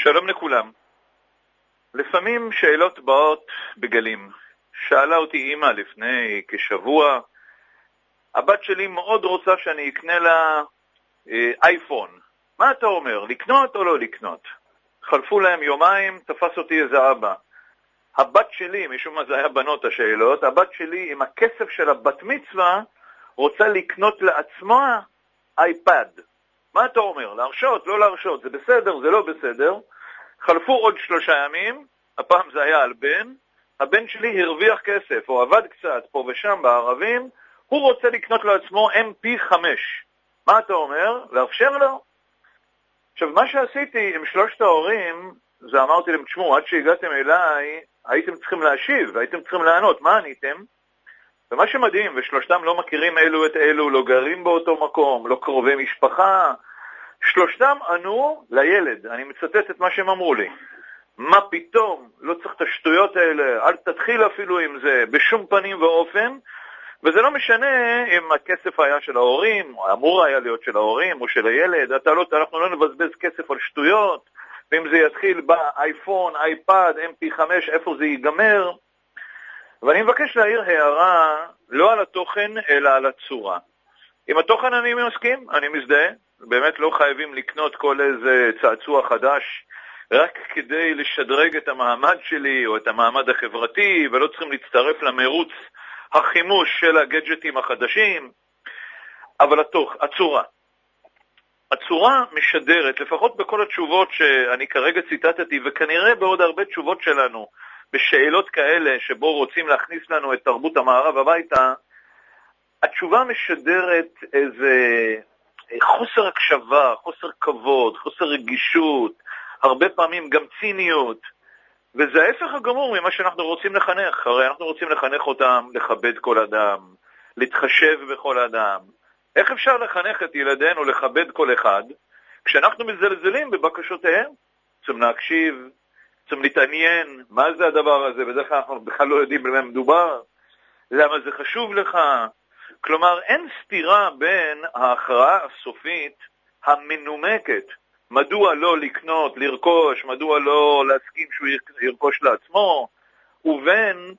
שלום לכולם. לפעמים שאלות באות בגלים. שאלה אותי אמא לפני כשבוע, הבת שלי מאוד רוצה שאני אקנה לה אייפון. מה אתה אומר, לקנות או לא לקנות? חלפו להם יומיים, תפס אותי איזה אבא. הבת שלי, משום מה זה היה בנות השאלות, הבת שלי עם הכסף של הבת מצווה רוצה לקנות לעצמה אייפד. מה אתה אומר, להרשות, לא להרשות, זה בסדר, זה לא בסדר? חלפו עוד 3 ימים, הפעם זה היה על בן, הבן שלי הרוויח כסף, הוא עבד קצת פה ושם בערבים, הוא רוצה לקנות לעצמו MP5. מה אתה אומר? לאפשר לו? עכשיו, מה שעשיתי עם 3 ההורים, זה אמרתי להם, תשמעו, עד שהגעתם אליי, הייתם צריכים להשיב, והייתם צריכים לענות, מה עניתם? ומה שמדהים, ושלושתם לא מכירים אלו את אלו, לא גרים באותו מקום, לא קרובי משפחה, 3 ענו לילד, אני מצטט את מה שהם אמרו לי. מה פתאום? לא צריך את השטויות האלה, אל תתחיל אפילו עם זה, בשום פנים ואופן, וזה לא משנה אם הכסף היה של ההורים, או אמור היה להיות של ההורים, או של הילד, אנחנו לא נבזבז כסף על שטויות, ואם זה יתחיל באייפון, אייפד, MP5, איפה זה ייגמר. ואני מבקש להעיר הערה, לא על התוכן, אלא על הצורה. עם התוכן אני מסכים, אני מזדהה, באמת לא חייבים לקנות כל איזה צעצוע חדש, רק כדי לשדרג את המעמד שלי או את המעמד החברתי, ולא צריכים להצטרף למרוץ החימוש של הגדג'טים החדשים, אבל הצורה משדרת, לפחות בכל התשובות שאני כרגע ציטטתי, וכנראה בעוד הרבה תשובות שלנו, בשאלות כאלה שבו רוצים להכניס לנו את תרבות המערב הביתה, התשובה משדרת איזה חוסר הקשבה, חוסר כבוד, חוסר רגישות, הרבה פעמים גם ציניות, וזה ההפך הגמור ממה שאנחנו רוצים לחנך. הרי אנחנו רוצים לחנך אותם לכבד כל אדם, להתחשב בכל אדם. איך אפשר לחנך את ילדינו לכבד כל אחד, כשאנחנו מזלזלים בבקשותיהם? צריכים להקשיב, צריכים להתעניין, מה זה הדבר הזה? בדרך כלל אנחנו בכלל לא יודעים במה מדובר, למה זה חשוב לך? כלומר, אין סתירה בין ההכרעה הסופית המנומקת, מדוע לא לקנות, לרכוש, מדוע לא להסכים שהוא ירכוש לעצמו, ובין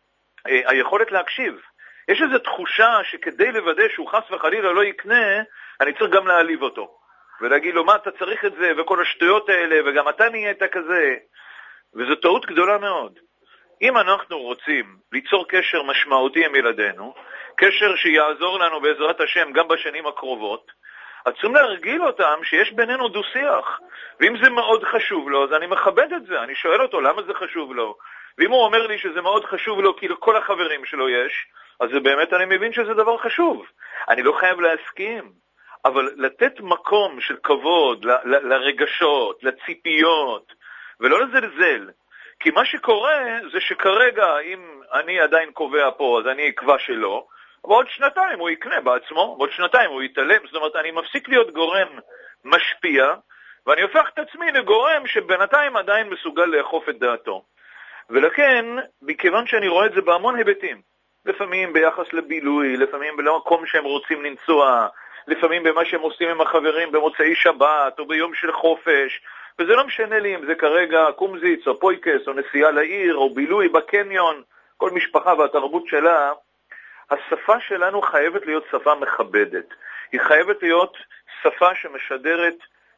היכולת להקשיב. יש איזו תחושה שכדי לוודא שהוא חס וחלילה לא יקנה, אני צריך גם להעליב אותו. ולהגיד לו, מה אתה צריך את זה, וכל השטויות האלה, וגם אתה נהיית כזה. וזו טעות גדולה מאוד. אם אנחנו רוצים ליצור קשר משמעותי עם ילדינו, קשר שיעזור לנו בעזרת השם גם בשנים הקרובות, אז צריכים להרגיל אותם שיש בינינו דו-שיח. ואם זה מאוד חשוב לו, אז אני מכבד את זה. אני שואל אותו למה זה חשוב לו. ואם הוא אומר לי שזה מאוד חשוב לו, כי לכל החברים שלו יש, אז זה באמת אני מבין שזה דבר חשוב. אני לא חייב להסכים, אבל לתת מקום של כבוד לרגשות, לציפיות, ולא לזלזל. כי מה שקורה זה שכרגע, אם אני עדיין קובע פה, אז אני אקבע שלא, ועוד 2 הוא יקנה בעצמו, ועוד 2 הוא יתעלם. זאת אומרת, אני מפסיק להיות גורם משפיע, ואני הופך את עצמי לגורם שבינתיים עדיין מסוגל לאכוף את דעתו. ולכן, מכיוון שאני רואה את זה בהמון היבטים, לפעמים ביחס לבילוי, לפעמים במקום שהם רוצים לנסוע, לפעמים במה שהם עושים עם החברים במוצאי שבת, או ביום של חופש, וזה לא משנה לי אם זה כרגע קומזיץ, או פויקס, או נסיעה לעיר, או בילוי בקניון, כל משפחה והתרבות שלה, השפה שלנו חייבת להיות שפה מכבדת. היא חייבת להיות שפה שמשדרת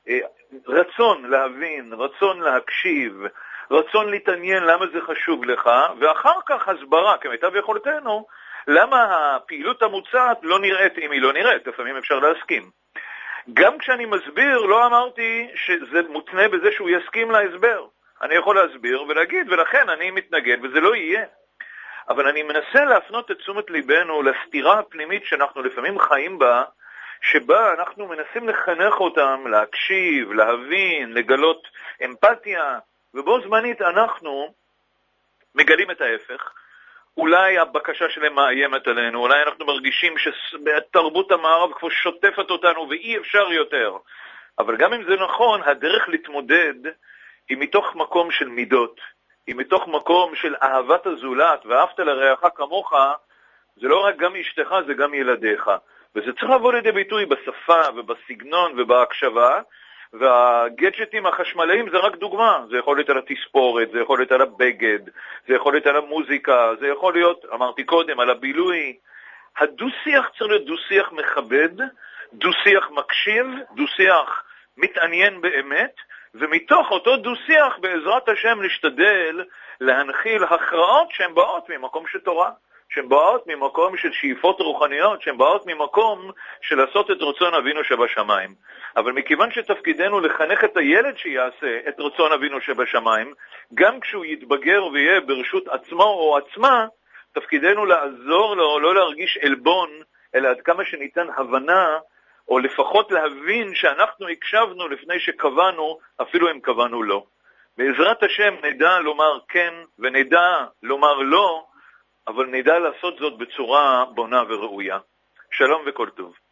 רצון להבין, רצון להקשיב, רצון להתעניין למה זה חשוב לך, ואחר כך הסברה, כמיטב יכולתנו, למה הפעילות המוצעת לא נראית אם היא לא נראית, לפעמים אפשר להסכים. גם כשאני מסביר, לא אמרתי שזה מותנה בזה שהוא יסכים להסבר. אני יכול להסביר ולהגיד, ולכן אני מתנגד, וזה לא יהיה. אבל אני מנסה להפנות את תשומת ליבנו לסתירה הפנימית שאנחנו לפעמים חיים בה, שבה אנחנו מנסים לחנך אותם, להקשיב, להבין, לגלות אמפתיה, ובו זמנית אנחנו מגלים את ההפך. אולי הבקשה שלהם מאיימת עלינו, אולי אנחנו מרגישים שתרבות המערב כבר שוטפת אותנו ואי אפשר יותר. אבל גם אם זה נכון, הדרך להתמודד היא מתוך מקום של מידות, היא מתוך מקום של אהבת הזולת, ואהבת לרעך כמוך, זה לא רק גם אשתך, זה גם ילדיך. וזה צריך לבוא לידי ביטוי בשפה ובסגנון ובהקשבה, והגדג'טים החשמליים זה רק דוגמה. זה יכול להיות על התספורת, זה יכול להיות על הבגד, זה יכול להיות על המוזיקה, זה יכול להיות, אמרתי קודם, על הבילוי. הדו-שיח צריך להיות דו-שיח מכבד, דו-שיח מקשיב, דו-שיח מתעניין באמת, ומתוך אותו דו-שיח בעזרת השם נשתדל להנחיל הכרעות שהן באות ממקום של תורה, שהן באות ממקום של שאיפות רוחניות, שהן באות ממקום של לעשות את רצון אבינו שבשמיים. אבל מכיוון שתפקידנו לחנך את הילד שיעשה את רצון אבינו שבשמיים, גם כשהוא יתבגר ויהיה ברשות עצמו או עצמה, תפקידנו לעזור לו לא להרגיש אלבון, אלא עד כמה שניתן הבנה, או לפחות להבין שאנחנו הקשבנו לפני שקבענו, אפילו אם קבענו לא. בעזרת השם נדע לומר כן ונדע לומר לא, אבל נדע לעשות זאת בצורה בונה וראויה. שלום וכל טוב.